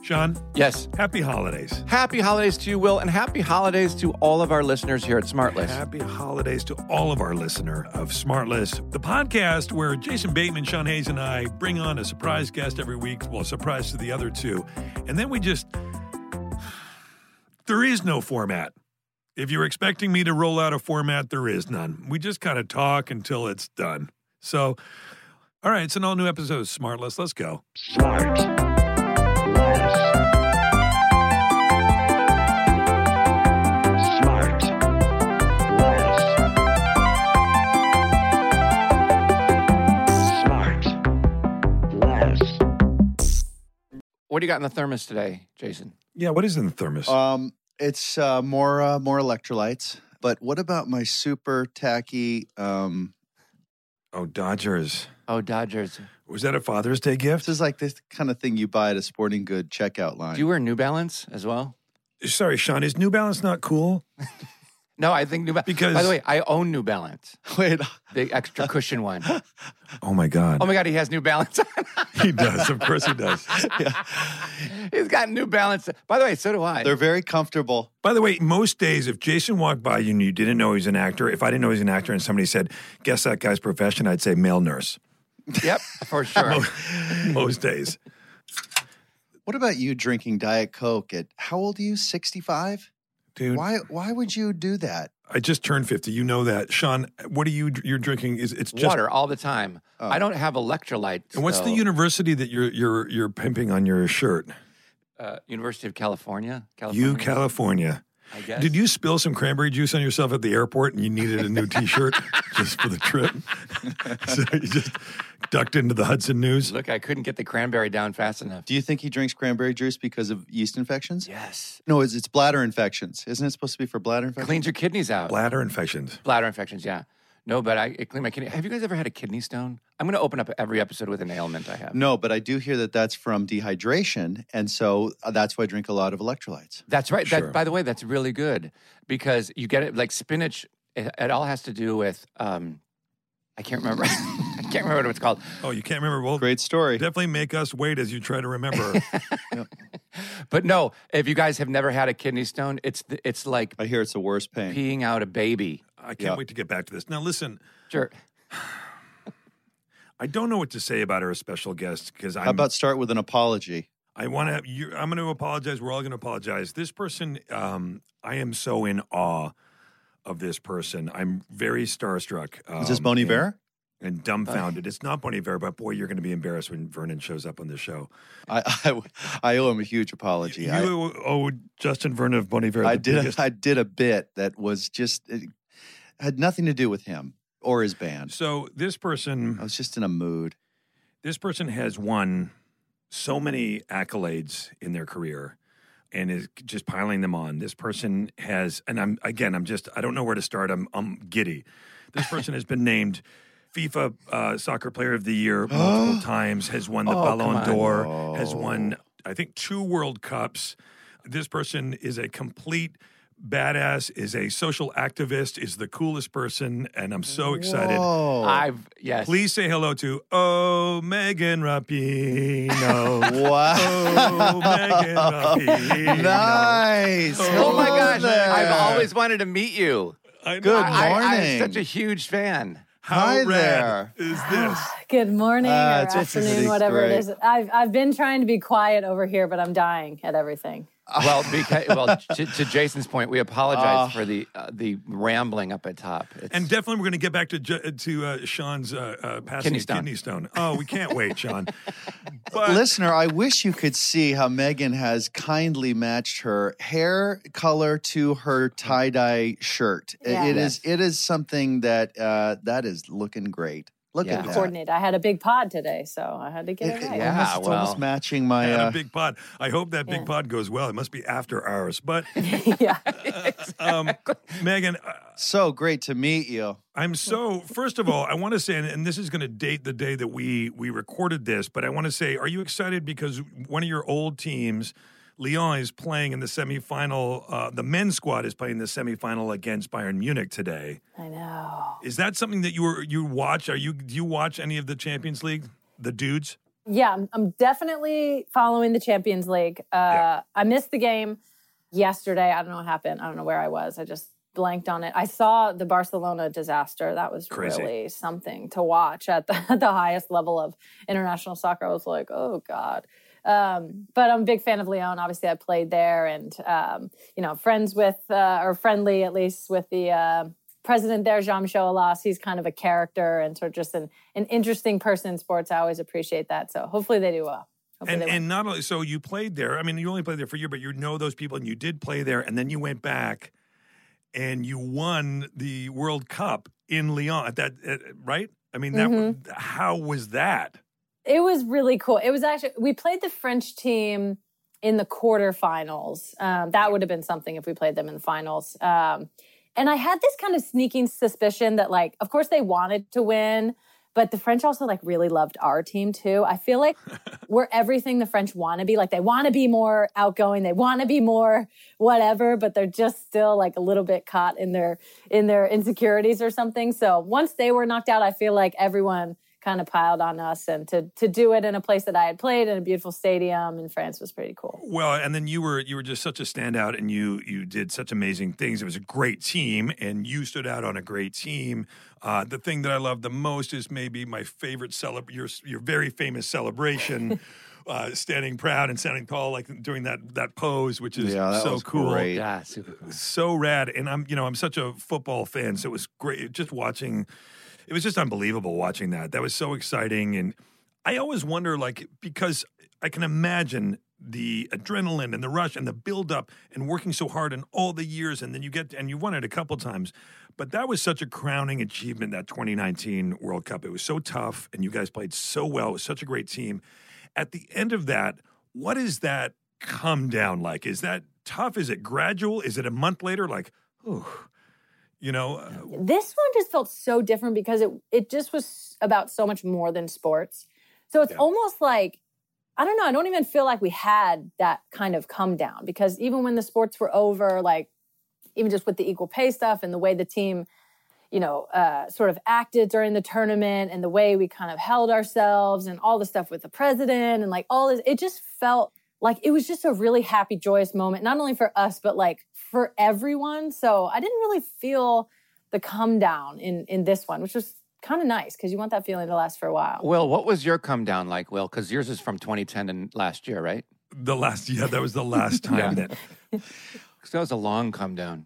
Sean? Yes. Happy holidays. Happy holidays to you, Will, and happy holidays to all of our listeners here at Smartless. Happy holidays to all of our listener of Smartless, the podcast where Jason Bateman, Sean Hayes, and I bring on a surprise guest every week. Well, a surprise to the other two. And then there is no format. If you're expecting me to roll out a format, there is none. We just kind of talk until it's done. So, all right, it's an all-new episode of Smartless. Let's go. Smartless. What do you got in the thermos today, Jason? Yeah, what is in the thermos? It's more electrolytes. But what about my super tacky? Dodgers. Oh, Dodgers. Was that a Father's Day gift? This is like this kind of thing you buy at a sporting good checkout line. Do you wear New Balance as well? Sorry, Sean, is New Balance not cool? No, I think New Balance. Because... By the way, I own New Balance. Wait. The extra cushion one. Oh, my God. Oh, my God, he has New Balance on. He does. Of course he does. Yeah. He's got New Balance. By the way, so do I. They're very comfortable. By the way, most days, if Jason walked by you and you didn't know he was an actor, if I didn't know he was an actor and somebody said, guess that guy's profession, I'd say male nurse. Yep, for sure. Most days. What about you drinking Diet Coke at, how old are you, 65? Dude. Why would you do that? I just turned 50. You know that. Sean, what are you're drinking? It's just water all the time. I don't have electrolytes. And what's the university that you're pimping on your shirt? University of California. California. I guess. Did you spill some cranberry juice on yourself at the airport and you needed a new T-shirt just for the trip? So you just ducked into the Hudson News? Look, I couldn't get the cranberry down fast enough. Do you think he drinks cranberry juice because of yeast infections? Yes. No, it's bladder infections. Isn't it supposed to be for bladder infections? Cleans your kidneys out. Bladder infections. Bladder infections, yeah. No, but it cleaned my kidney. Have you guys ever had a kidney stone? I'm going to open up every episode with an ailment I have. No, but I do hear that that's from dehydration, and so that's why I drink a lot of electrolytes. That's right. Sure. By the way, that's really good because you get it like spinach. It all has to do with I can't remember. I can't remember what it's called. Oh, you can't remember? Well, Great story. definitely make us wait as you try to remember. But no, if you guys have never had a kidney stone, it's like I hear it's the worst pain. peeing out a baby. I can't wait to get back to this. Now, listen. Sure. I don't know what to say about our special guest because How about start with an apology? I'm going to apologize. We're all going to apologize. This person, I am so in awe of this person. I'm very starstruck. Is this Bon Iver? And dumbfounded. It's not Bon Iver, but boy, you're going to be embarrassed when Vernon shows up on the show. I owe him a huge apology. You owe Justin Vernon of Bon Iver. I did a bit that was just it had nothing to do with him or his band. So this person, I was just in a mood. This person has won so many accolades in their career and is just piling them on. This person has, and I don't know where to start. I'm giddy. This person has been named FIFA Soccer Player of the Year multiple times, has won the Ballon d'Or, has won, I think, 2 World Cups. This person is a complete badass, is a social activist, is the coolest person, and I'm so excited. Whoa. Yes. Please say hello to Megan Rapinoe. Wow. Megan Rapinoe. Nice. Oh my gosh, there. I've always wanted to meet you. I know. Good I'm morning. such a huge fan. How Hi rad there. is this? Good morning or it's afternoon, whatever great. it is. I've been trying to be quiet over here, but I'm dying at everything. Well, to Jason's point, we apologize for the rambling up at top. And definitely we're going to get back to Sean's passing kidney stone. Oh, we can't wait, Sean. But Listener, I wish you could see how Megan has kindly matched her hair color to her tie-dye shirt. Yes. It is something that is looking great. Look Yeah. at that. Coordinate. I had a big pod today, so I had to get it right. Yeah. It's almost matching my. and a big pod. I hope that big pod goes well. It must be after hours. But Yeah. Megan, So great to meet you. first of all, I want to say, and this is going to date the day that we recorded this, but I want to say, are you excited because one of your old teams, Lyon, is playing in the semifinal. The men's squad is playing the semifinal against Bayern Munich today. I know. Is that something that you watch? Do you watch any of the Champions League? The dudes? Yeah, I'm definitely following the Champions League. I missed the game yesterday. I don't know what happened. I don't know where I was. I just blanked on it. I saw the Barcelona disaster. That was Crazy. really something to watch at the highest level of international soccer. I was like, oh, God. But I'm a big fan of Lyon. Obviously, I played there and, friends with, or friendly at least with the president there, Jean-Michel Aulas. He's kind of a character and sort of just an interesting person in sports. I always appreciate that. So hopefully they do well. And not only, so you played there. I mean, you only played there for a year, but you know those people and you did play there. And then you went back and you won the World Cup in Lyon. Right? I mean, how was that? It was really cool. It was actually, we played the French team in the quarterfinals. That would have been something if we played them in the finals. And I had this kind of sneaking suspicion that, like, of course they wanted to win, but the French also, like, really loved our team too. I feel like we're everything the French want to be. Like, they want to be more outgoing. They want to be more whatever, but they're just still, like, a little bit caught in their insecurities or something. So once they were knocked out, I feel like everyone kind of piled on us, and to do it in a place that I had played in a beautiful stadium in France was pretty cool. Well, and then you were just such a standout, and you did such amazing things. It was a great team, and you stood out on a great team. The thing that I love the most is maybe my favorite your very famous celebration, standing proud and standing tall, like doing that pose, which is so cool. Great. Yeah, super cool. So rad. And I'm such a football fan, so it was great just watching. It was just unbelievable watching that. That was so exciting. And I always wonder, like, because I can imagine the adrenaline and the rush and the buildup and working so hard and all the years, and then you won it a couple times. But that was such a crowning achievement, that 2019 World Cup. It was so tough, and you guys played so well. It was such a great team. At the end of that, what is that come down like? Is that tough? Is it gradual? Is it a month later? Like, ooh. This one just felt so different because it just was about so much more than sports. So it's almost like, I don't know, I don't even feel like we had that kind of come down, because even when the sports were over, like even just with the equal pay stuff and the way the team, sort of acted during the tournament and the way we kind of held ourselves and all the stuff with the president and like all this, it just felt like it was just a really happy, joyous moment, not only for us, but like for everyone. So I didn't really feel the come down in this one, which was kind of nice because you want that feeling to last for a while. Will, what was your come down like, Will? Because yours is from 2010 and last year, right? That was the last time that. Because that was a long come down.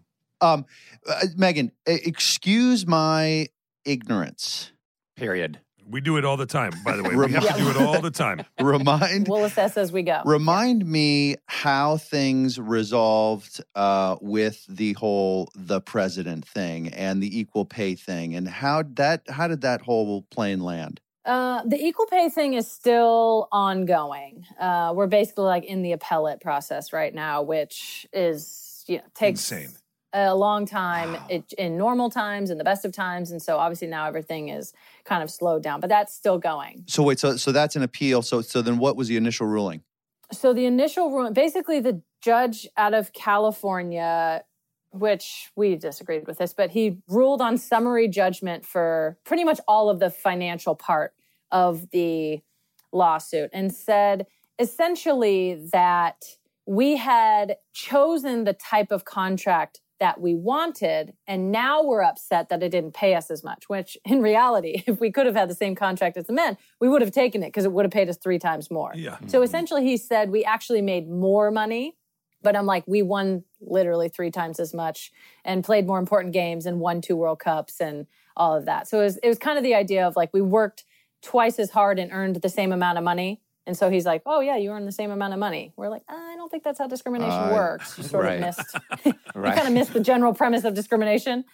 Megan, excuse my ignorance. Period. We do it all the time, by the way. We have to do it all the time. We'll assess as we go. Remind me how things resolved with the president thing and the equal pay thing, and how did that whole plane land? The equal pay thing is still ongoing. We're basically like in the appellate process right now, which is takes insane. A long time in normal times and the best of times. And so obviously now everything is kind of slowed down, but that's still going. So wait, so that's an appeal. So then what was the initial ruling? So the initial ruling, basically the judge out of California, which we disagreed with this, but he ruled on summary judgment for pretty much all of the financial part of the lawsuit and said essentially that we had chosen the type of contract that we wanted, and now we're upset that it didn't pay us as much, which in reality, if we could have had the same contract as the men, we would have taken it because it would have paid us 3 times more. Yeah. So essentially he said we actually made more money, but I'm like, we won literally 3 times as much and played more important games and won 2 World Cups and all of that. So it was kind of the idea of like we worked twice as hard and earned the same amount of money. And so he's like, oh, yeah, you earn the same amount of money. We're like, I don't think that's how discrimination works. You sort of missed. You kind of missed the general premise of discrimination.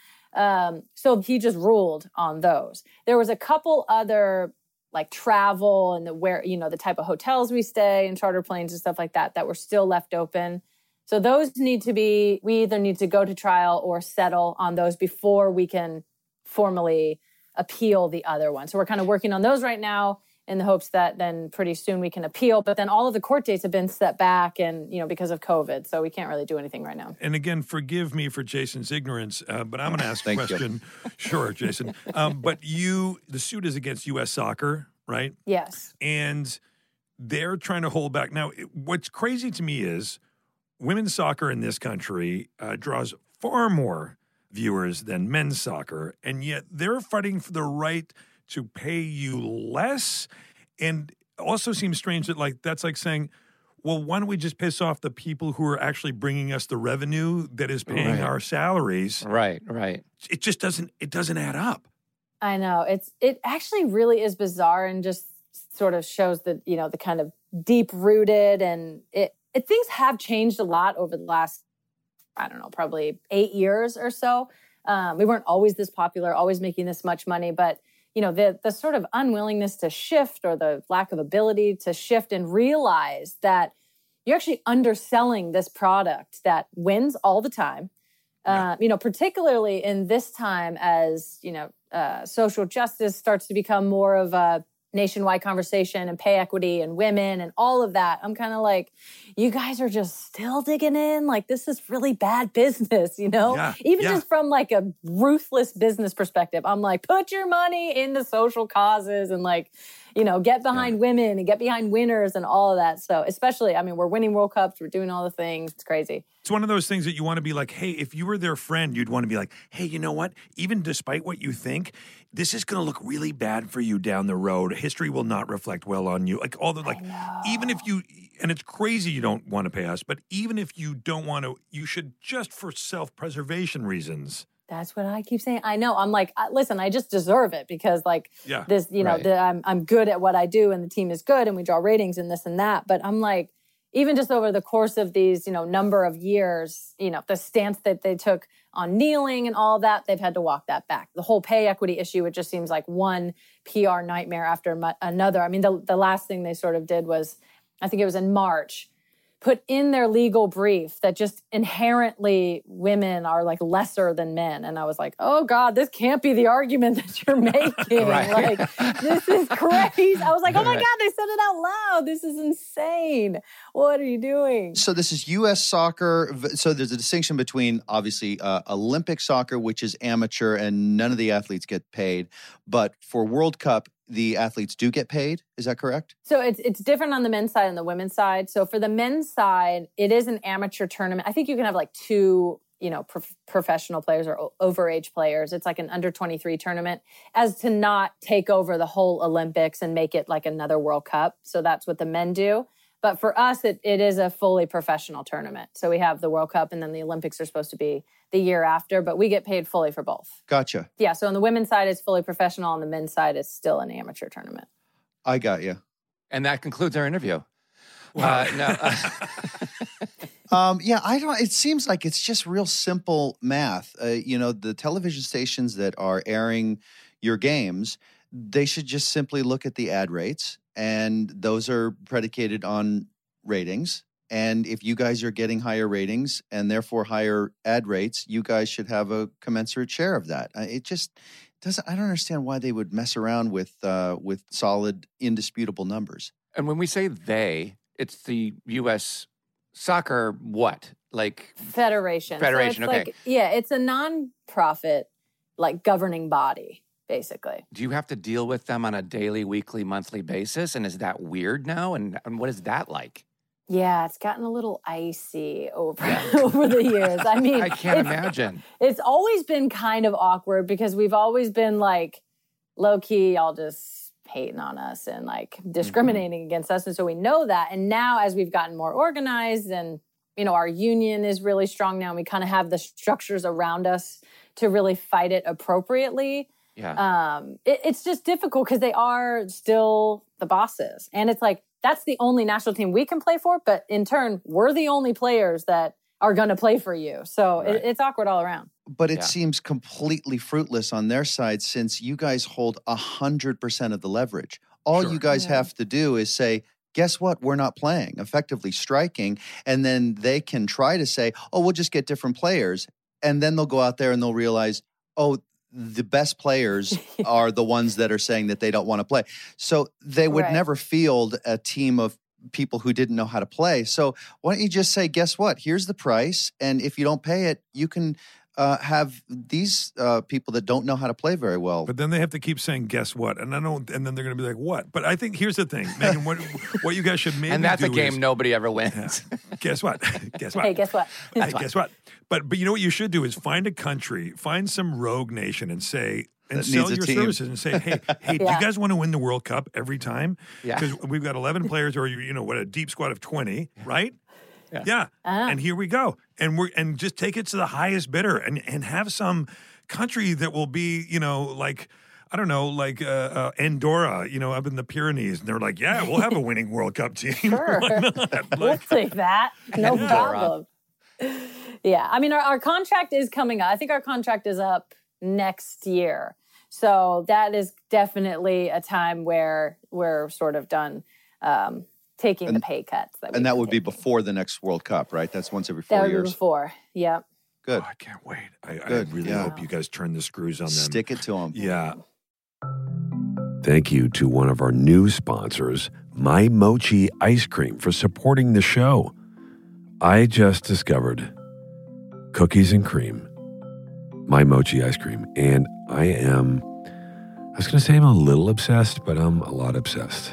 So he just ruled on those. There was a couple other like travel and the type of hotels we stay and charter planes and stuff like that were still left open. So those we either need to go to trial or settle on those before we can formally appeal the other one. So we're kind of working on those right now, in the hopes that then pretty soon we can appeal. But then all of the court dates have been set back and, because of COVID. So we can't really do anything right now. And again, forgive me for Jason's ignorance, but I'm going to ask a question. Sure, Jason. But the suit is against U.S. Soccer, right? Yes. And they're trying to hold back. Now, what's crazy to me is women's soccer in this country draws far more viewers than men's soccer, and yet they're fighting for the right to pay you less. And also seems strange that that's like saying, well, why don't we just piss off the people who are actually bringing us the revenue that is paying our salaries? Right. It just doesn't add up. I know. It actually really is bizarre and just sort of shows that, the kind of deep rooted and things have changed a lot over the last, I don't know, probably 8 years or so. We weren't always this popular, always making this much money, but the sort of unwillingness to shift or the lack of ability to shift and realize that you're actually underselling this product that wins all the time. Particularly in this time as, social justice starts to become more of a nationwide conversation and pay equity and women and all of that. I'm kind of like, you guys are just still digging in. Like, this is really bad business, Even just from like a ruthless business perspective, I'm like, put your money into social causes and get behind women and get behind winners and all of that. So especially, we're winning World Cups, we're doing all the things. It's crazy. It's one of those things that you want to be like, hey, if you were their friend, you'd want to be like, hey, you know what? Even despite what you think, this is going to look really bad for you down the road. History will not reflect well on you. Like all the even if you, and it's crazy you don't want to pay us, but even if you don't want to, you should just for self-preservation reasons. That's what I keep saying. I know. I'm like, listen, I just deserve it because this, I'm good at what I do and the team is good and we draw ratings and this and that. But I'm like, even just over the course of these, number of years, the stance that they took on kneeling and all that, they've had to walk that back. The whole pay equity issue, it just seems like one PR nightmare after another. The last thing they sort of did was, I think it was in March, put in their legal brief that just inherently women are like lesser than men. And I was like, oh God, this can't be the argument that you're making. Right. This is crazy. I was like, oh my God, they said it out loud. This is insane. What are you doing? So this is U.S. soccer. So there's a distinction between obviously Olympic soccer, which is amateur and none of the athletes get paid. But for World Cup, the athletes do get paid. Is that correct? So it's different on the men's side and the women's side. So for the men's side, it is an amateur tournament. I think you can have like two, professional players or overage players. It's like an under 23 tournament as to not take over the whole Olympics and make it like another World Cup. So that's what the men do. But for us, it is a fully professional tournament. So we have the World Cup and then the Olympics are supposed to be the year after, but we get paid fully for both. Gotcha. Yeah, so on the women's side, it's fully professional. On the men's side, it's still an amateur tournament. I got you. And that concludes our interview. Wow. I don't. It seems like it's just real simple math. The television stations that are airing your games, they should just simply look at the ad rates, and those are predicated on ratings. And if you guys are getting higher ratings and therefore higher ad rates, you guys should have a commensurate share of that. It just doesn't. I don't understand why they would mess around with solid, indisputable numbers. And when we say they, it's the U.S. soccer what? Like Federation. Federation, so okay. It's a nonprofit, governing body, basically. Do you have to deal with them on a daily, weekly, monthly basis? And is that weird now? And what is that like? Yeah, it's gotten a little icy over the years. I can't imagine. It's always been kind of awkward because we've always been low key, y'all just hating on us and discriminating against us. And so we know that. And now as we've gotten more organized and, our union is really strong now and we kind of have the structures around us to really fight it appropriately. Yeah. It's just difficult because they are still the bosses. And it's that's the only national team we can play for. But in turn, we're the only players that are going to play for you. So it's awkward all around. But it seems completely fruitless on their side since you guys hold 100% of the leverage. All you guys have to do is say, guess what? We're not playing, effectively striking. And then they can try to say, oh, we'll just get different players. And then they'll go out there and they'll realize, oh, the best players are the ones that are saying that they don't want to play. So they would never field a team of people who didn't know how to play. So why don't you just say, guess what? Here's the price. And if you don't pay it, you can have these people that don't know how to play very well. But then they have to keep saying, "Guess what?" And and then they're going to be like, "What?" But I think here's the thing, Megan. What you guys should maybe And that's do a game is, nobody ever wins. Guess what? Guess what? Hey, guess what? Hey, guess what? But you know what you should do is find a country, find some rogue nation, and say. And That sell needs a your team. services and say, hey, do you guys want to win the World Cup every time? Yeah. Because we've got 11 players, or a deep squad of 20, right? Yeah. Ah. And here we go, and just take it to the highest bidder, and have some country that will be, like. I don't know, like Andorra, up in the Pyrenees. And they're like, yeah, we'll have a winning World Cup team. Sure. Why not? We'll Like, take that. No Yeah. problem. Yeah. I mean, our contract is coming up. I think our contract is up next year. So that is definitely a time where we're sort of done taking the pay cuts. And that would be before the next World Cup, right? That's once every That 4 would be years. before. Yep. Good. oh, I can't wait. I Good, really yeah. hope you guys turn the screws on them. Stick it to them. Yeah. Thank you to one of our new sponsors, My Mochi Ice Cream, for supporting the show. I just discovered cookies and cream, My Mochi Ice Cream, and I was going to say I'm a little obsessed, but I'm a lot obsessed.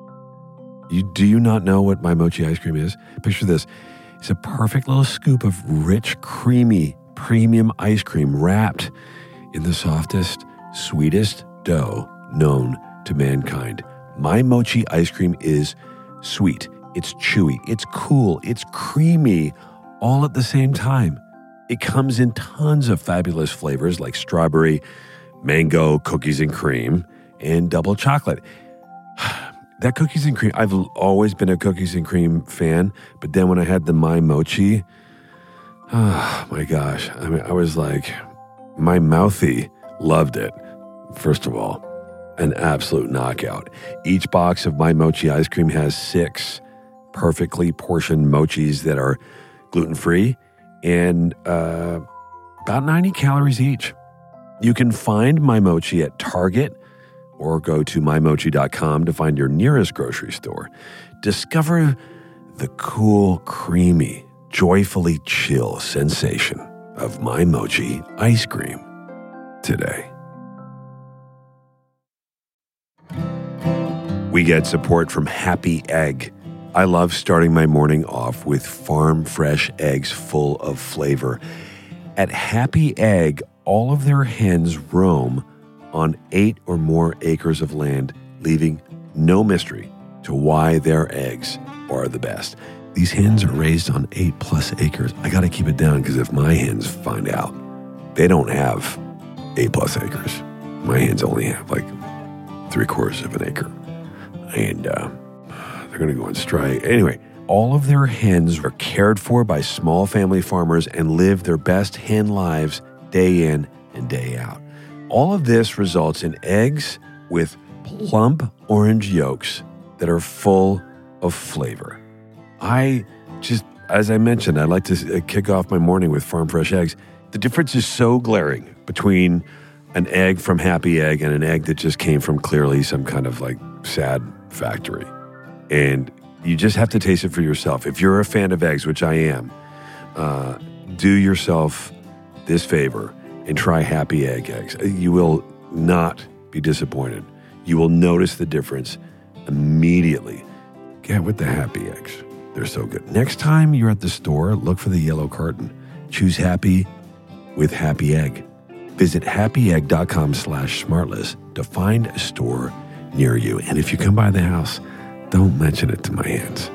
Do you not know what My Mochi Ice Cream is? Picture this. It's a perfect little scoop of rich, creamy, premium ice cream wrapped in the softest, sweetest dough known to mankind. My Mochi Ice Cream is sweet, it's chewy, it's cool, it's creamy, all at the same time. It comes in tons of fabulous flavors like strawberry, mango, cookies and cream, and double chocolate. That cookies and cream, I've always been a cookies and cream fan, but then when I had the My Mochi, oh my gosh, I mean, I was like, my mouthy loved it. First of all, an absolute knockout. Each box of My Mochi ice cream has 6 perfectly portioned mochis that are gluten-free and about 90 calories each. You can find My Mochi at Target or go to mymochi.com to find your nearest grocery store. Discover the cool, creamy, joyfully chill sensation of My Mochi ice cream today. We get support from Happy Egg. I love starting my morning off with farm fresh eggs full of flavor. At Happy Egg, all of their hens roam on 8 or more acres of land, leaving no mystery to why their eggs are the best. These hens are raised on 8+ acres. I got to keep it down because if my hens find out, they don't have 8+ acres. My hens only have like 3/4 of an acre. And they're going to go on strike. Anyway, all of their hens are cared for by small family farmers and live their best hen lives day in and day out. All of this results in eggs with plump orange yolks that are full of flavor. As I mentioned, I like to kick off my morning with farm fresh eggs. The difference is so glaring between an egg from Happy Egg and an egg that just came from clearly some kind of like sad factory. And you just have to taste it for yourself. If you're a fan of eggs, which I am, do yourself this favor and try Happy Egg eggs. You will not be disappointed. You will notice the difference immediately. Get with the Happy Eggs. They're so good. Next time you're at the store, look for the yellow carton. Choose Happy with Happy Egg. Visit happyegg.com/smartless to find a store near you. And if you come by the house, don't mention it to my aunts.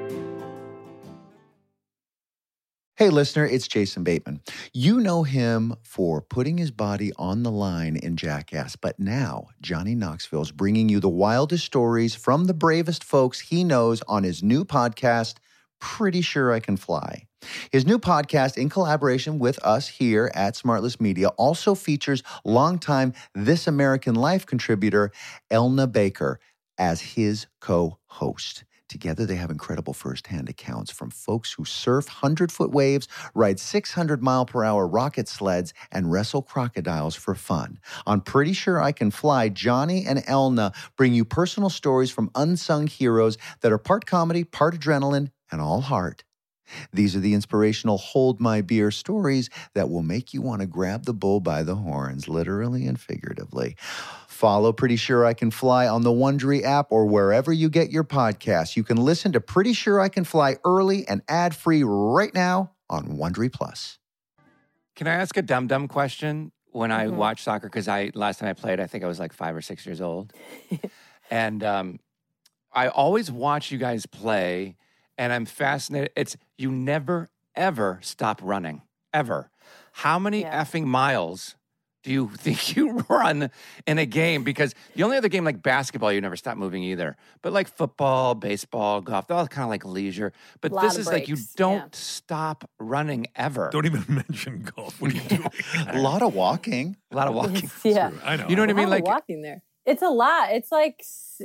Hey, listener, it's Jason Bateman. You know him for putting his body on the line in Jackass, but now Johnny Knoxville is bringing you the wildest stories from the bravest folks he knows on his new podcast, Pretty Sure I Can Fly. His new podcast, in collaboration with us here at Smartless Media, also features longtime This American Life contributor Elna Baker as his co-host. Together, they have incredible firsthand accounts from folks who surf 100-foot waves, ride 600-mile-per-hour rocket sleds, and wrestle crocodiles for fun. On Pretty Sure I Can Fly, Johnny and Elna bring you personal stories from unsung heroes that are part comedy, part adrenaline, and all heart. These are the inspirational hold my beer stories that will make you want to grab the bull by the horns, literally and figuratively. Follow Pretty Sure I Can Fly on the Wondery app or wherever you get your podcasts. You can listen to Pretty Sure I Can Fly early and ad-free right now on Wondery Plus. Can I ask a dumb question? When I watch soccer, because last time I played, I think I was like 5 or 6 years old. And I always watch you guys play, and I'm fascinated. You never, ever stop running, ever. How many effing miles do you think you run in a game? Because the only other game like basketball, you never stop moving either. But like football, baseball, golf, they're all kind of like leisure. But this is like you don't stop running ever. Don't even mention golf. What are you doing? A lot of walking. A lot of walking. Yeah. I know. You know what I mean? Like walking there. It's a lot. It's like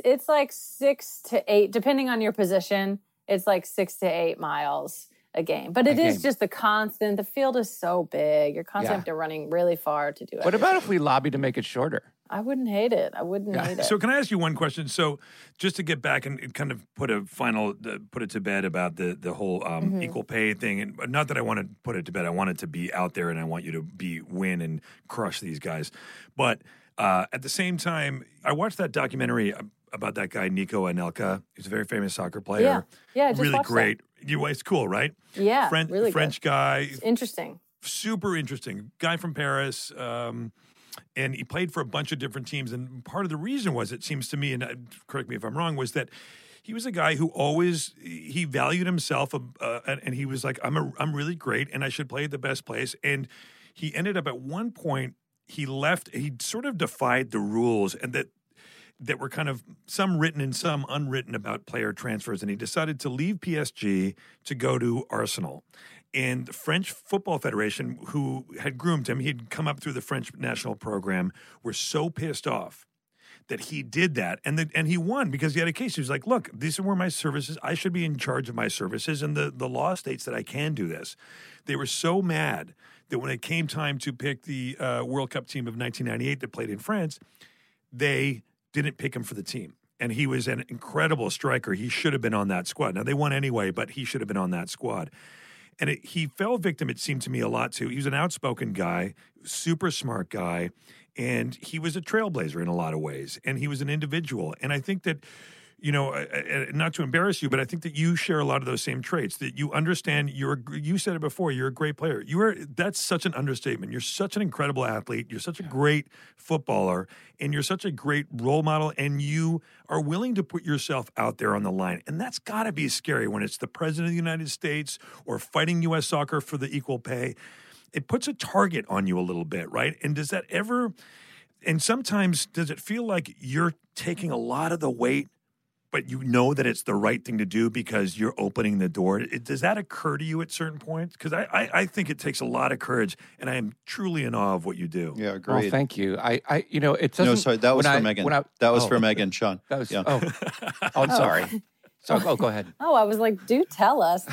6 to 8, depending on your position. It's like 6 to 8 miles a game. But it is just the constant. The field is so big. You're constantly running really far to do it. What about if we lobby to make it shorter? I wouldn't hate it. I wouldn't hate it. So can I ask you one question? So just to get back and kind of put it to bed about the whole equal pay thing, and not that I want to put it to bed. I want it to be out there, and I want you to win and crush these guys. But at the same time, I watched that documentary about that guy Nico Anelka. He's a very famous soccer player. Yeah, just really watched great. It's cool, right? Yeah, really French good. guy. It's interesting. Super interesting. Guy from Paris. And he played for a bunch of different teams. And part of the reason was, it seems to me, and correct me if I'm wrong, was that he was a guy who he valued himself, and he was like, I'm really great, and I should play at the best place. And he ended up at one point, he sort of defied the rules, and that were kind of some written and some unwritten about player transfers. And he decided to leave PSG to go to Arsenal. And the French Football Federation, who had groomed him, he'd come up through the French national program, were so pissed off that he did that. And he won because he had a case. He was like, look, these are where my services, I should be in charge of my services. And the law states that I can do this. They were so mad that when it came time to pick the World Cup team of 1998 that played in France, they didn't pick him for the team. And he was an incredible striker. He should have been on that squad. Now, they won anyway, but he should have been on that squad. And he fell victim, it seemed to me, a lot to. He was an outspoken guy, super smart guy, and he was a trailblazer in a lot of ways. And he was an individual. And I think that, not to embarrass you, but I think that you share a lot of those same traits, that you understand you said it before, you're a great player. That's such an understatement. You're such an incredible athlete. You're such a great footballer, and you're such a great role model, and you are willing to put yourself out there on the line. And that's got to be scary when it's the president of the United States or fighting U.S. soccer for the equal pay. It puts a target on you a little bit, right? And does that ever, and sometimes does it feel like you're taking a lot of the weight, but you know that it's the right thing to do because you're opening the door? Does that occur to you at certain points? Because I think it takes a lot of courage, and I am truly in awe of what you do. Yeah, Well, agreed. thank you. It doesn't. No, sorry, that was when for I- Megan. when I- That was oh, for Megan, Sean. That was. Yeah. I'm sorry. So, go ahead. Oh, I was like, do tell us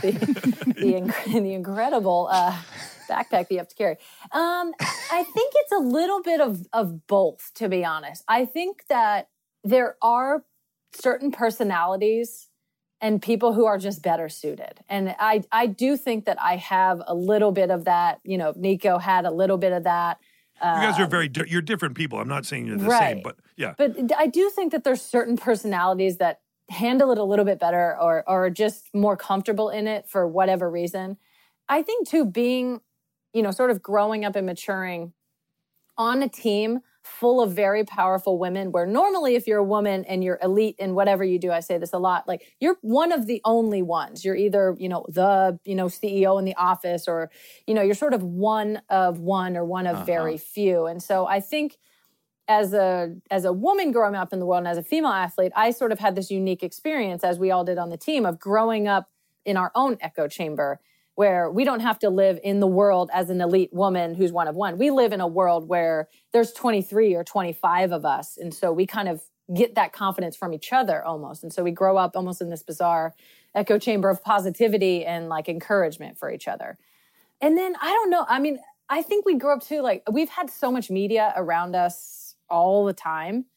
the incredible backpack that you have to carry. I think it's a little bit of both, to be honest. I think that there are certain personalities and people who are just better suited. And I do think that I have a little bit of that. Nico had a little bit of that. You guys are you're different people. I'm not saying you're the Right. same, but yeah. But I do think that there's certain personalities that handle it a little bit better or are just more comfortable in it for whatever reason. I think too, being, sort of growing up and maturing on a team full of very powerful women, where normally if you're a woman and you're elite in whatever you do, I say this a lot, like you're one of the only ones. You're either, the, CEO in the office, or, you're sort of one of one or one of very few. And so I think as a woman growing up in the world and as a female athlete, I sort of had this unique experience, as we all did on the team, of growing up in our own echo chamber, where we don't have to live in the world as an elite woman who's one of one. We live in a world where there's 23 or 25 of us. And so we kind of get that confidence from each other almost. And so we grow up almost in this bizarre echo chamber of positivity and like encouragement for each other. And then I don't know. I mean, I think we grew up too, like we've had so much media around us all the time.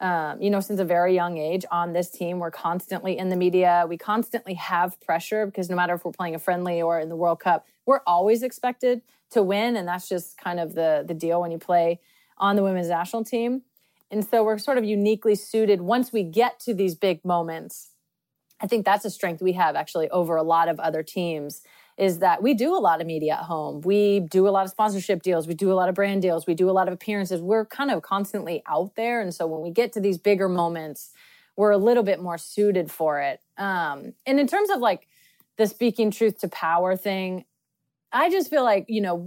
since a very young age on this team. We're constantly in the media. We constantly have pressure because no matter if we're playing a friendly or in the World Cup, we're always expected to win. And that's just kind of the deal when you play on the women's national team. And so we're sort of uniquely suited once we get to these big moments. I think that's a strength we have actually over a lot of other teams, is that we do a lot of media at home. We do a lot of sponsorship deals. We do a lot of brand deals. We do a lot of appearances. We're kind of constantly out there. And so when we get to these bigger moments, we're a little bit more suited for it. And in terms of like the speaking truth to power thing, I just feel like,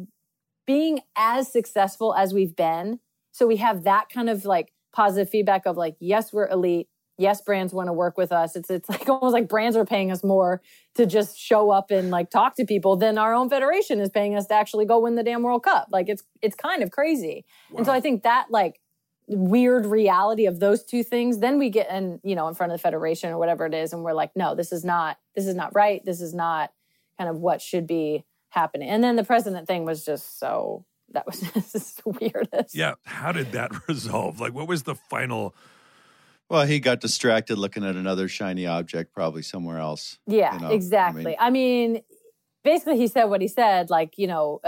being as successful as we've been, so we have that kind of like positive feedback of like, yes, we're elite. Yes, brands want to work with us. It's like almost like brands are paying us more to just show up and like talk to people than our own federation is paying us to actually go win the damn World Cup. Like it's kind of crazy. Wow. And so I think that like weird reality of those two things, then we get in front of the federation or whatever it is, and we're like, no, this is not right. This is not kind of what should be happening. And then the president thing was just that was just the weirdest. Yeah. How did that resolve? Like, what was the final? Well, he got distracted looking at another shiny object, probably somewhere else. Yeah, exactly. I mean, basically he said what he said, like,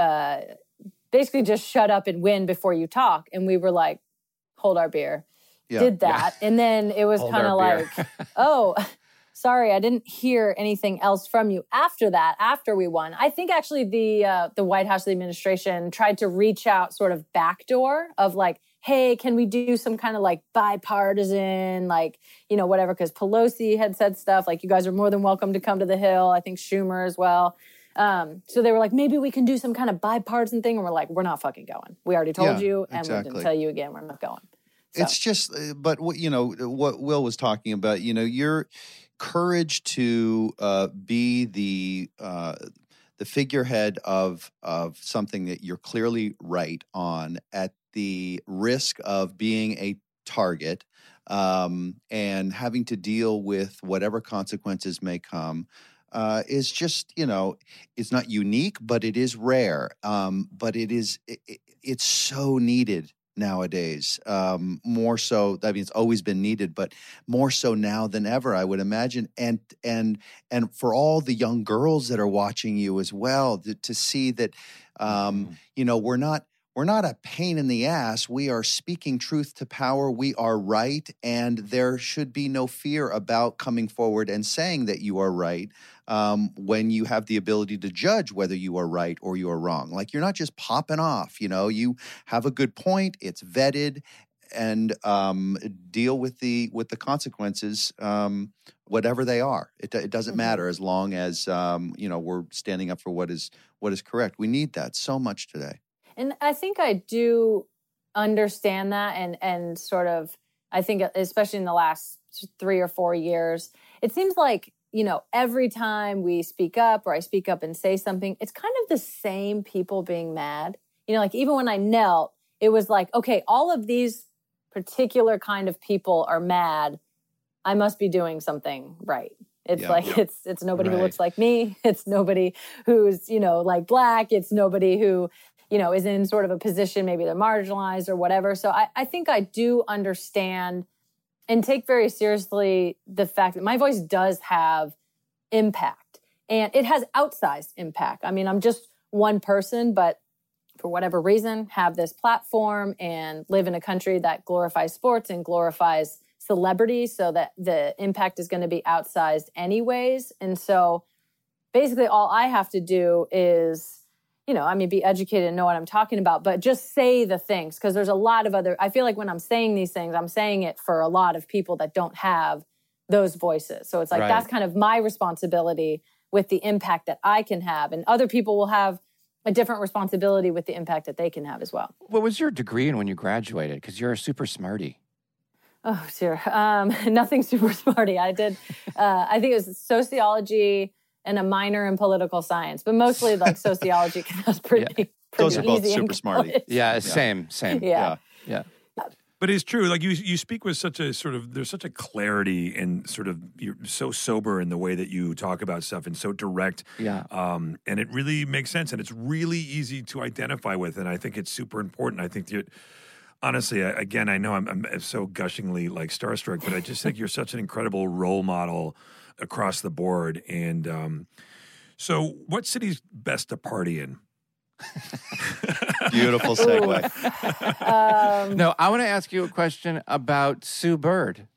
basically just shut up and win before you talk. And we were like, hold our beer. Yeah. Did that. Yeah. And then it was kind of like, oh, sorry, I didn't hear anything else from you after that, after we won. I think actually the White House, the administration tried to reach out sort of backdoor of like, hey, can we do some kind of like bipartisan, like, whatever, because Pelosi had said stuff like, you guys are more than welcome to come to the Hill. I think Schumer as well. So they were like, maybe we can do some kind of bipartisan thing. And we're like, we're not fucking going. We already told you, and we're going to tell you again, we're not going. So. It's just, but what Will was talking about, your courage to be the figurehead of something that you're clearly right on at the risk of being a target and having to deal with whatever consequences may come is just, it's not unique, but it is rare. But it's so needed nowadays, more so. I mean, it's always been needed, but more so now than ever, I would imagine. And for all the young girls that are watching you as well, to see that, we're not a pain in the ass. We are speaking truth to power. We are right. And there should be no fear about coming forward and saying that you are right when you have the ability to judge whether you are right or you are wrong. Like, you're not just popping off. You have a good point. It's vetted, and deal with the consequences, whatever they are. It doesn't matter as long as we're standing up for what is correct. We need that so much today. And I think I do understand that, and sort of, I think especially in the last 3 or 4 years, it seems like, every time we speak up or I speak up and say something, it's kind of the same people being mad. Like even when I knelt, it was like, okay, all of these particular kind of people are mad. I must be doing something right. It's it's nobody who looks like me. It's nobody who's, like Black. It's nobody who, is in sort of a position, maybe they're marginalized or whatever. So I think I do understand and take very seriously the fact that my voice does have impact, and it has outsized impact. I mean, I'm just one person, but for whatever reason, have this platform and live in a country that glorifies sports and glorifies celebrity, so that the impact is going to be outsized anyways. And so basically all I have to do is, be educated and know what I'm talking about, but just say the things, because there's a lot of I feel like when I'm saying these things, I'm saying it for a lot of people that don't have those voices. So it's like, that's kind of my responsibility with the impact that I can have. And other people will have a different responsibility with the impact that they can have as well. What was your degree in when you graduated? Because you're a super smarty. Oh, dear. Nothing super smarty. I did, I think it was sociology and a minor in political science, but mostly like sociology, because that's pretty those are both easy super smarty. Yeah, same. Yeah. But it's true. Like you speak with such a there's such a clarity, and sort of, you're so sober in the way that you talk about stuff, and so direct. Yeah. And it really makes sense, and it's really easy to identify with. And I think it's super important. I think that honestly, again, I know I'm so gushingly like starstruck, but I just think you're such an incredible role model across the board. And so, what city's best to party in? Beautiful segue. No, I want to ask you a question about Sue Bird.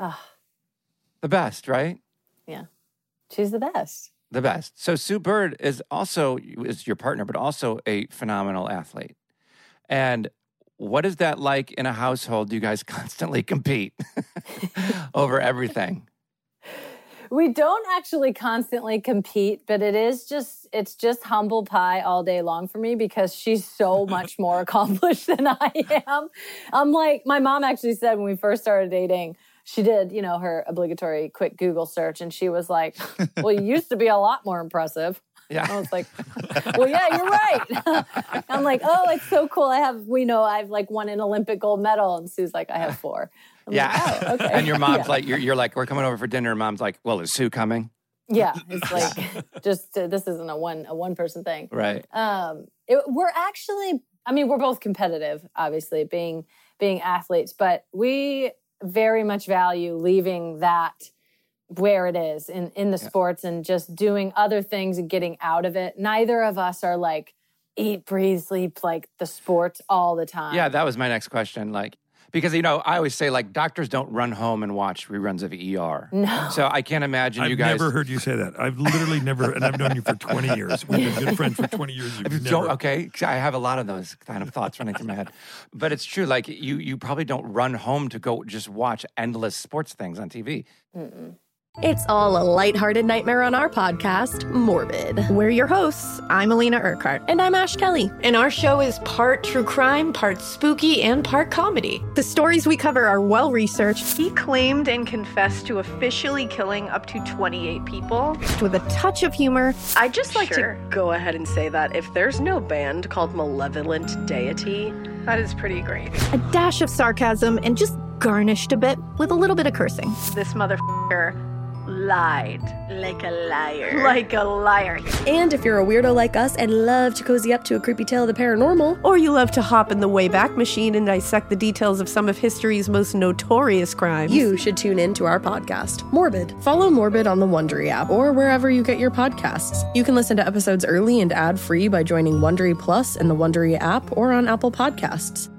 The best, right? Yeah. She's the best. The best. So Sue Bird is your partner, but also a phenomenal athlete. And what is that like in a household? Do you guys constantly compete over everything? We don't actually constantly compete, but it's just humble pie all day long for me because she's so much more accomplished than I am. I'm like, my mom actually said when we first started dating, she did, her obligatory quick Google search, and she was like, well, you used to be a lot more impressive. Yeah. I was like, well, yeah, you're right. I'm like, oh, it's so cool. I've like won an Olympic gold medal. And Sue's like, I have 4. I'm like, oh, okay. And your mom's like, you're like, we're coming over for dinner. And mom's like, well, is Sue coming? Yeah. It's like, this isn't a one person thing. Right. We're actually, we're both competitive, obviously, being athletes, but we very much value leaving that where it is in the sports and just doing other things and getting out of it. Neither of us are like eat, breathe, sleep like the sports all the time. Yeah, that was my next question. Like, because, I always say, like, doctors don't run home and watch reruns of ER. No. So I can't imagine you guys... I've never heard you say that. I've literally never, and I've known you for 20 years. We've been good friends for 20 years. Okay, I have a lot of those kind of thoughts running through my head. But it's true, like, you probably don't run home to go just watch endless sports things on TV. Mm-mm. It's all a lighthearted nightmare on our podcast, Morbid. We're your hosts. I'm Alina Urquhart. And I'm Ash Kelly. And our show is part true crime, part spooky, and part comedy. The stories we cover are well-researched. He claimed and confessed to officially killing up to 28 people. With a touch of humor. I'd just like to go ahead and say that if there's no band called Malevolent Deity, that is pretty great. A dash of sarcasm and just garnished a bit with a little bit of cursing. This motherfucker lied. Like a liar. Like a liar. And if you're a weirdo like us and love to cozy up to a creepy tale of the paranormal, or you love to hop in the Wayback Machine and dissect the details of some of history's most notorious crimes, you should tune in to our podcast, Morbid. Follow Morbid on the Wondery app or wherever you get your podcasts. You can listen to episodes early and ad-free by joining Wondery Plus in the Wondery app or on Apple Podcasts.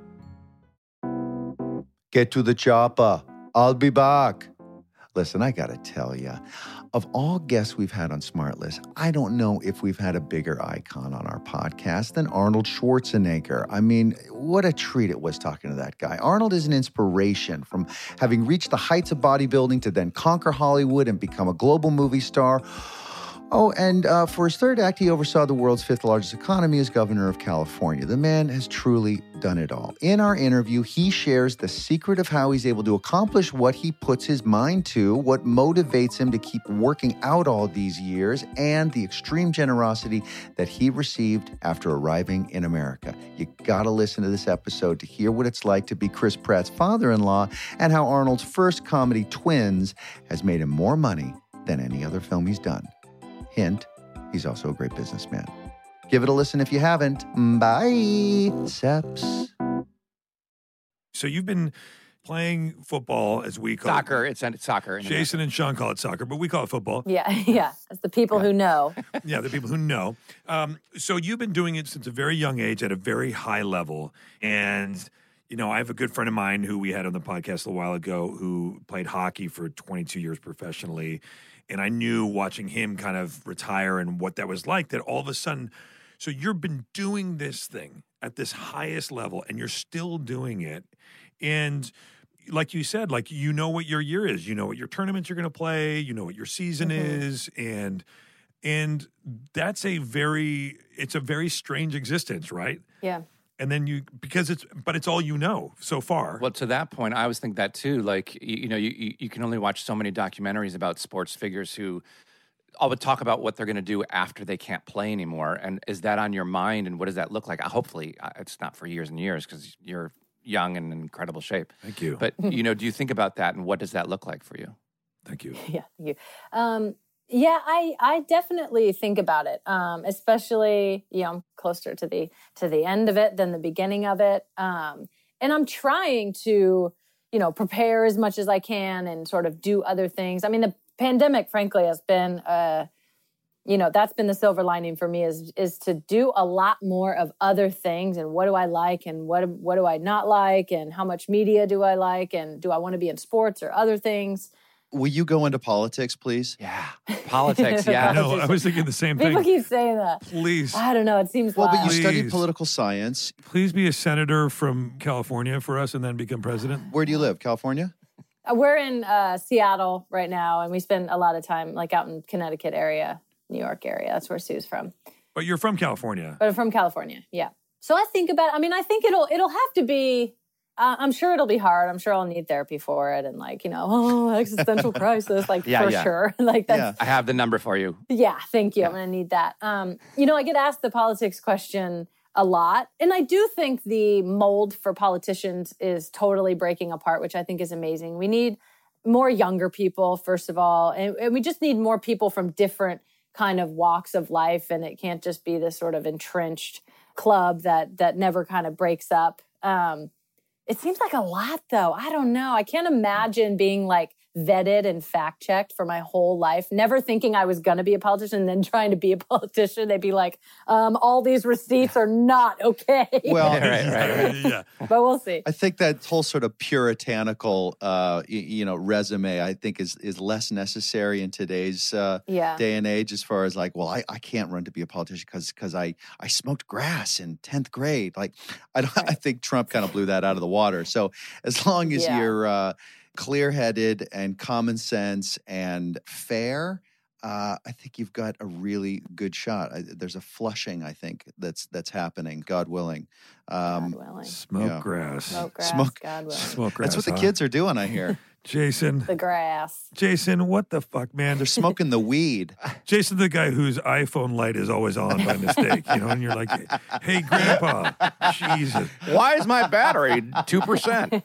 Get to the chopper. I'll be back. Listen, I got to tell you, of all guests we've had on SmartList, I don't know if we've had a bigger icon on our podcast than Arnold Schwarzenegger. I mean, what a treat it was talking to that guy. Arnold is an inspiration from having reached the heights of bodybuilding to then conquer Hollywood and become a global movie star. Oh, and for his third act, he oversaw the world's 5th largest economy as governor of California. The man has truly done it all. In our interview, he shares the secret of how he's able to accomplish what he puts his mind to, what motivates him to keep working out all these years, and the extreme generosity that he received after arriving in America. You gotta listen to this episode to hear what it's like to be Chris Pratt's father-in-law and how Arnold's first comedy, Twins, has made him more money than any other film he's done. Hint, he's also a great businessman. Give it a listen if you haven't. Bye, Seps. So you've been playing football, as we call soccer. It's soccer. Jason and Sean call it soccer, but we call it football. Yeah. It's the people who know. Yeah, the people who know. So you've been doing it since a very young age at a very high level. And, I have a good friend of mine who we had on the podcast a while ago who played hockey for 22 years professionally. And I knew watching him kind of retire and what that was like, that all of a sudden, so you've been doing this thing at this highest level and you're still doing it. And like you said, like, what your year is, what your tournaments you're going to play, what your season is. And that's it's a very strange existence, right? Yeah. And then but it's all so far. Well, to that point, I always think that too. Like, you can only watch so many documentaries about sports figures who all but talk about what they're going to do after they can't play anymore. And is that on your mind? And what does that look like? Hopefully, it's not for years and years because you're young and in incredible shape. Thank you. But, do you think about that and what does that look like for you? Thank you. Yeah, thank you. Yeah, I definitely think about it, especially, I'm closer to the end of it than the beginning of it. And And I'm trying to, prepare as much as I can and sort of do other things. I mean, the pandemic, frankly, has been, that's been the silver lining for me is to do a lot more of other things. And what do I like and what do I not like and how much media do I like and do I want to be in sports or other things? Will you go into politics, please? Yeah. Politics, yeah. No, I was thinking the same thing. People keep saying that. Please. I don't know. It seems Well, wild. but you studied Please. political science. Please be a senator from California for us and then become president. Where do you live? California? We're in Seattle right now, and we spend a lot of time like out in Connecticut area, New York area. That's where Sue's from. But you're from California. But I'm from California, yeah. So I think about, I think it'll have to be, I'm sure it'll be hard. I'm sure I'll need therapy for it and existential crisis, sure. That's, I have the number for you. Yeah, thank you. Yeah. I'm going to need that. I get asked the politics question a lot. And I do think the mold for politicians is totally breaking apart, which I think is amazing. We need more younger people, first of all. And we just need more people from different kind of walks of life. And it can't just be this sort of entrenched club that never kind of breaks up. It seems like a lot, though. I don't know. I can't imagine being vetted and fact-checked for my whole life, never thinking I was going to be a politician and then trying to be a politician. They'd be like, all these receipts are not okay. Well, right. Yeah. But we'll see. I think that whole sort of puritanical, resume, I think is less necessary in today's day and age as far as I can't run to be a politician because I smoked grass in 10th grade. I think Trump kind of blew that out of the water. So as long as you're clear-headed and common sense and fair, I think you've got a really good shot. There's a flushing, I think, that's happening. God willing. God willing. Smoke grass. Smoke grass. God willing. Smoke grass. That's what the kids are doing, I hear. Jason. The grass. Jason, what the fuck, man? They're smoking the weed. Jason, the guy whose iPhone light is always on by mistake, and you're like, hey, Grandpa, Jesus. Why is my battery 2%?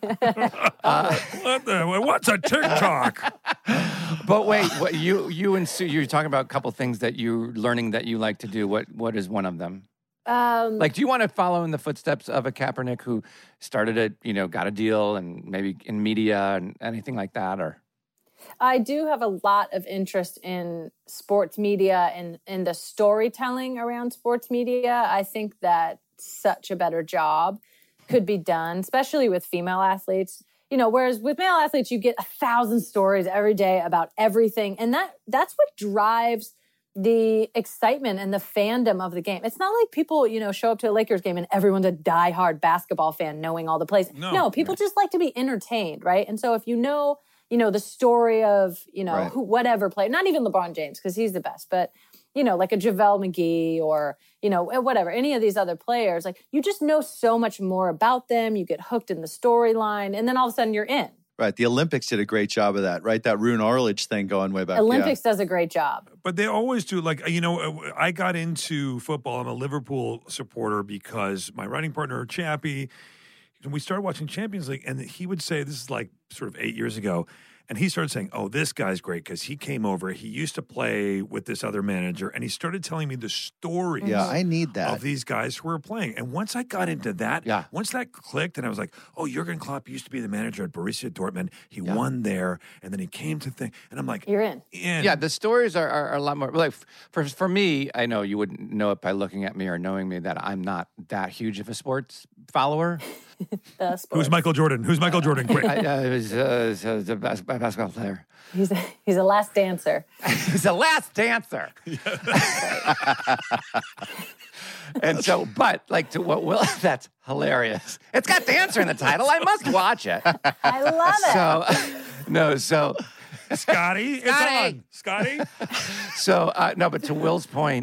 What's a TikTok? But wait, you and Sue, you're talking about a couple things that you're learning that you like to do. What is one of them? Do you want to follow in the footsteps of a Kaepernick who started it, got a deal and maybe in media and anything like that? Or I do have a lot of interest in sports media and in the storytelling around sports media. I think that such a better job could be done, especially with female athletes. Whereas with male athletes, you get 1,000 stories every day about everything. And that's what drives the excitement and the fandom of the game. It's not like people, show up to a Lakers game and everyone's a diehard basketball fan knowing all the plays. No, people just like to be entertained, right? And so if the story of, right. whatever player, not even LeBron James, because he's the best, but, like a JaVale McGee or, whatever, any of these other players, you just know so much more about them. You get hooked in the storyline and then all of a sudden you're in. Right. The Olympics did a great job of that, right? That Rune Arledge thing going way back. Olympics does a great job. But they always do. I got into football. I'm a Liverpool supporter because my writing partner, Chappie, we started watching Champions League, and he would say, this is sort of 8 years ago, and he started saying, oh, this guy's great because he came over. He used to play with this other manager, and he started telling me the stories I need that. of these guys who were playing. And once I got into that, once that clicked, and I was like, oh, Jurgen Klopp used to be the manager at Borussia Dortmund. He won there, and then he came to and I'm like, you're in. Yeah, the stories are a lot more. For me, I know you wouldn't know it by looking at me or knowing me that I'm not that huge of a sports follower. Who's Michael Jordan? Who's Michael Jordan? Quick. He's a basketball player. He's a last dancer. He's a last dancer. And so, but to what Will, that's hilarious. It's got dancer in the title. I must watch it. I love it. So Scotty, it's on. Scotty. So, but to Will's point,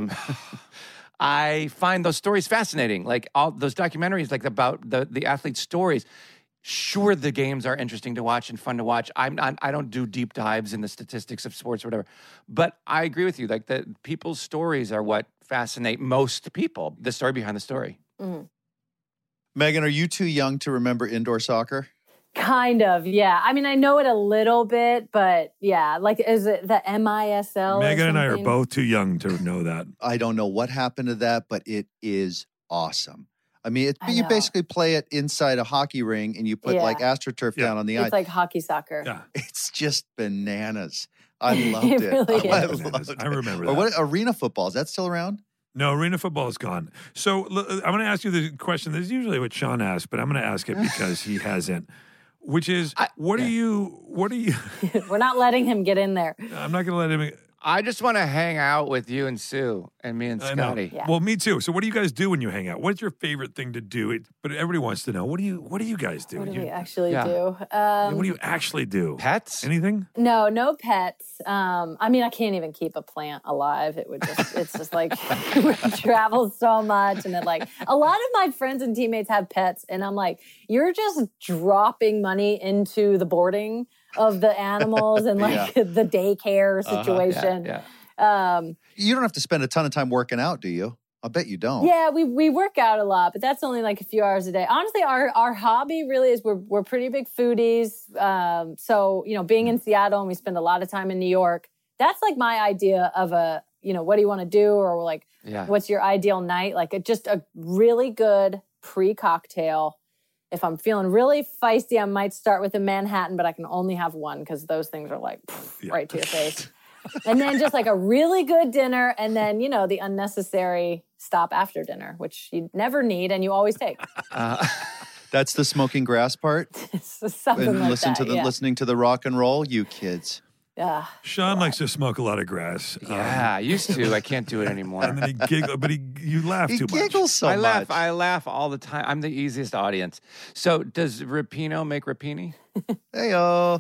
I find those stories fascinating. All those documentaries, about the athletes' stories. Sure, the games are interesting to watch and fun to watch. I don't do deep dives in the statistics of sports or whatever. But I agree with you. The people's stories are what fascinate most people. The story behind the story. Mm-hmm. Megan, are you too young to remember indoor soccer? Kind of, yeah. I know it a little bit, but yeah. Is it the MISL? Megan and I are both too young to know that. I don't know what happened to that, but it is awesome. I mean, you know. basically play it inside a hockey ring and you put like AstroTurf down on the ice. It's like hockey soccer. Yeah. It's just bananas. I loved it. really I is. loved it. I remember Or that. what arena football? Is that still around? No, arena football is gone. So I'm going to ask you the question. This is usually what Sean asks, but I'm going to ask it because he hasn't. Which is, what are you? We're not letting him get in there. I'm not going to let him. I just want to hang out with you and Sue and me and I know. Scotty. Yeah. Well, me too. So, what do you guys do when you hang out? What's your favorite thing to do? But everybody wants to know. What do you guys do? What do You- we actually Yeah. do? what do you actually do? Pets? Anything? No pets. I mean, I can't even keep a plant alive. It's just like we travel so much. And then like a lot of my friends and teammates have pets. And I'm like, you're just dropping money into the boarding of the animals and like the daycare situation. You don't have to spend a ton of time working out, do you? I bet you don't. Yeah, we work out a lot, but that's only like a few hours a day. Honestly, our hobby really is we're pretty big foodies. So, being in Seattle and we spend a lot of time in New York, that's like my idea of what do you want to do? Or like, what's your ideal night? Like just a really good pre-cocktail. If I'm feeling really feisty, I might start with a Manhattan, but I can only have one because those things are like right to your face. And then just like a really good dinner, and then, the unnecessary stop after dinner, which you never need and you always take. That's the smoking grass part. Something And like listening to the rock and roll, you kids. Sean likes to smoke a lot of grass. Yeah, I used to. I can't do it anymore. And then he giggles, but you laugh He too much. giggles so I much. laugh all the time. I'm the easiest audience. So does rapino make rapini? Hey-oh.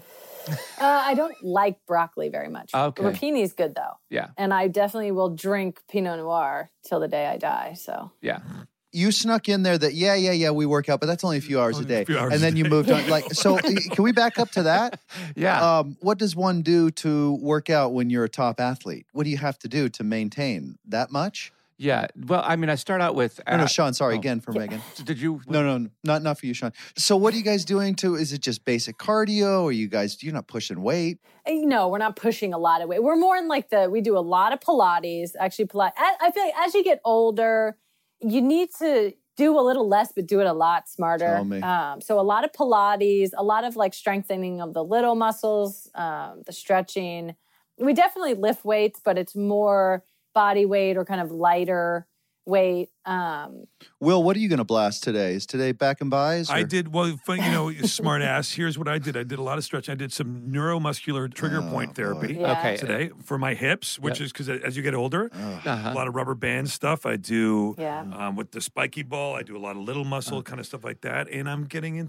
I don't like broccoli very much. Okay. Rapini's good though. Yeah. And I definitely will drink Pinot Noir till the day I die. So Yeah. You snuck in there that, we work out, but that's only a few hours a day. few hours And a then you day. moved on. So can we back up to that? Yeah. What does one do to work out when you're a top athlete? What do you have to do to maintain that much? Yeah. Well, I mean, I start out with. No, Sean, sorry, again for Megan. Did you? No, not for you, Sean. So what are you guys doing is it just basic cardio or you're not pushing weight? No, we're not pushing a lot of weight. We're more in like we do a lot of Pilates. Actually, I feel like as you get older, you need to do a little less, but do it a lot smarter. Tell me. So a lot of Pilates, a lot of like strengthening of the little muscles, the stretching. We definitely lift weights, but it's more body weight or kind of lighter weight. Will, what are you going to blast today? Is today back and buys? I did, smart ass. Here's what I did. I did a lot of stretching. I did some neuromuscular trigger point therapy Yeah. Okay. today for my hips, which is because as you get older, Uh-huh. a lot of rubber band stuff. I do Yeah. with the spiky ball. I do a lot of little muscle kind of stuff like that. And I'm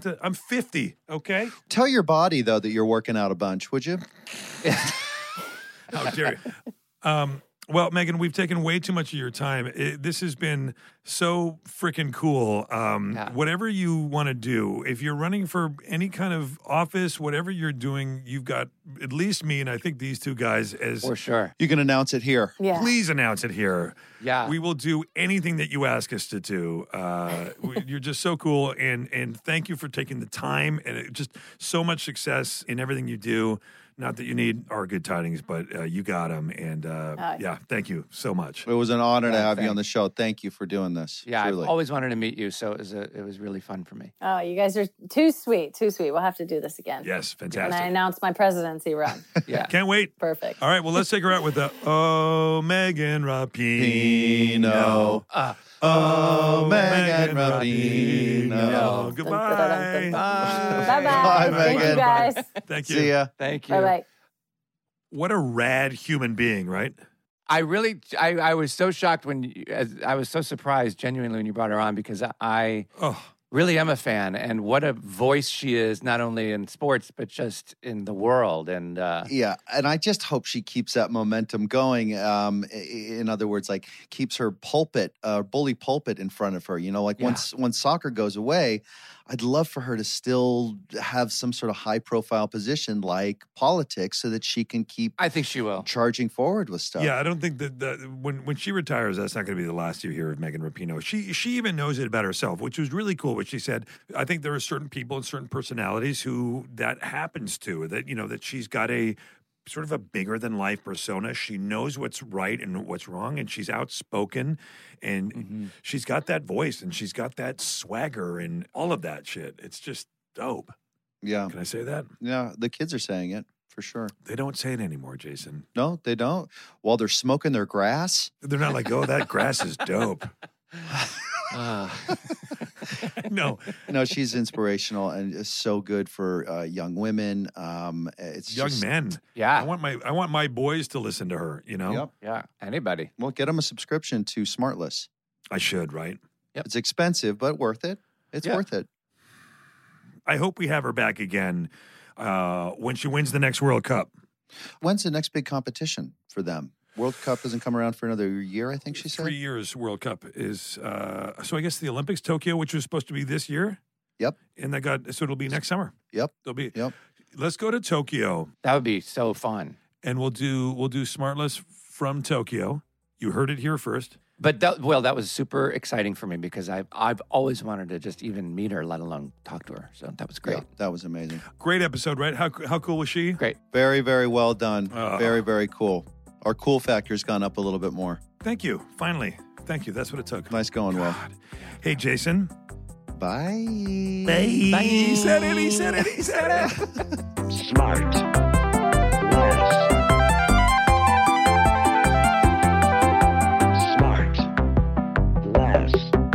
50, okay? Tell your body, though, that you're working out a bunch, would you? How dare you? Well, Megan, we've taken way too much of your time. This has been so freaking cool. Whatever you want to do, if you're running for any kind of office, whatever you're doing, you've got at least me and I think these two guys as For sure. You can announce it here. Yeah. Please announce it here. Yeah. We will do anything that you ask us to do. You're just so cool, and thank you for taking the time, and just so much success in everything you do. Not that you need our good tidings, but you got them, and thank you so much. It was an honor to have you thanks. on the show. Thank you for doing this. Yeah, truly. I've always wanted to meet you, so it was really fun for me. Oh, you guys are too sweet, too sweet. We'll have to do this again. Yes, When I fantastic. announce my presidency run. Yeah. Can't wait. Perfect. All right, well, let's take her out with the Megan Rapinoe. Oh, Megan Rapinoe. Goodbye. Bye-bye. Bye, Thank you, Megan. guys. Thank you. See ya. Thank you. Bye-bye. What a rad human being, right? I was so shocked I was so surprised genuinely when you brought her on because I Oh, really am a fan, and what a voice she is, not only in sports but just in the world. And Yeah, and I just hope she keeps that momentum going. In other words, like keeps her bully pulpit in front of her. Once soccer goes away, I'd love for her to still have some sort of high profile position like politics so that she can keep I think she will. charging forward with stuff. yeah, I don't think that when she retires, that's not going to be the last you hear of Megan Rapinoe. She even knows it about herself, which was really cool. What she said, I think there are certain people and certain personalities who that happens to. That that she's got a sort of a bigger than life persona. She knows what's right and what's wrong, and she's outspoken, and she's got that voice, and she's got that swagger and all of that shit. It's just dope. Yeah. Can I say that? Yeah. The kids are saying it for sure. They don't say it anymore, Jason. No, they don't. While they're smoking their grass. They're not like, oh, that grass is dope. No. No, she's inspirational and is so good for young women. It's Young just, men. Yeah. I want my boys to listen to her, you know? Yep. Yeah. Anybody. Well, get them a subscription to Smartless. I should, right? Yep. It's expensive, but worth it. It's worth it. I hope we have her back again when she wins the next World Cup. When's the next big competition for them? World Cup doesn't come around for another year, I think she said. 3 years World Cup is, so I guess the Olympics, Tokyo, which was supposed to be this year. Yep. And so it'll be next summer. Yep. Yep. Let's go to Tokyo. That would be so fun. And we'll do Smartless from Tokyo. You heard it here first. But that was super exciting for me because I've always wanted to just even meet her, let alone talk to her. So that was great. Yeah, that was amazing. Great episode, right? How cool was she? Great. Very, very well done. Very, very cool. Our cool factor's gone up a little bit more. Thank you. Finally. Thank you. That's what it took. Nice going, Will. Hey, Jason. Bye. Bye. Bye. He said it. Smart. Less. Smart. Less.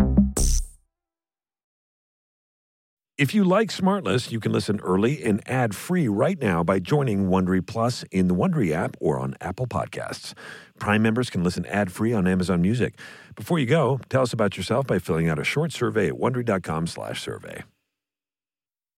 If you like Smartless, you can listen early and ad-free right now by joining Wondery Plus in the Wondery app or on Apple Podcasts. Prime members can listen ad-free on Amazon Music. Before you go, tell us about yourself by filling out a short survey at Wondery.com/survey.